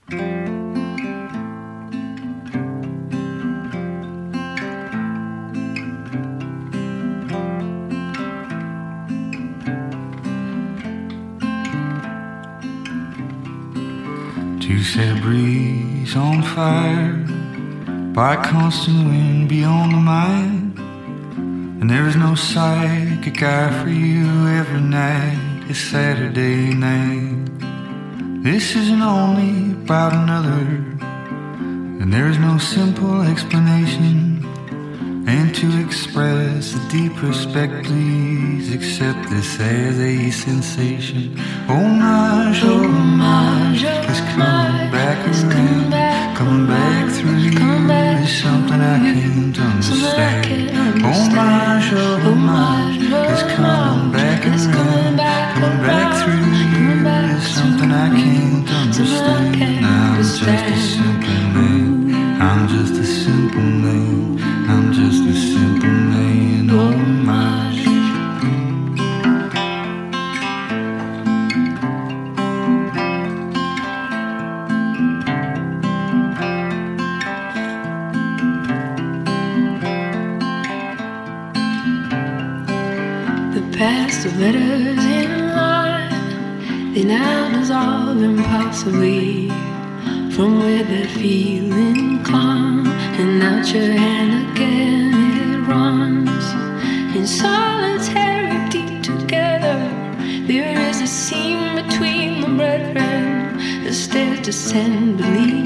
To set a breeze on fire by constant wind beyond the mind. And there is no psychic guy for you every night. It's Saturday night. This isn't only about another, and there is no simple explanation. And to express the deep respect, please accept this as a sensation. Homage, homage is coming back around, coming back through you is something I can't understand. Homage, homage is coming back around, coming back through you is something I can't understand. I'm just a simple man, I'm just a simple man, I'm just a simple man. Homage. Past the letters in line, they now dissolve impossibly from where that feeling comes, and out your hand again it runs in solitary deep together. There is a seam between the brethren, the stairs descend beneath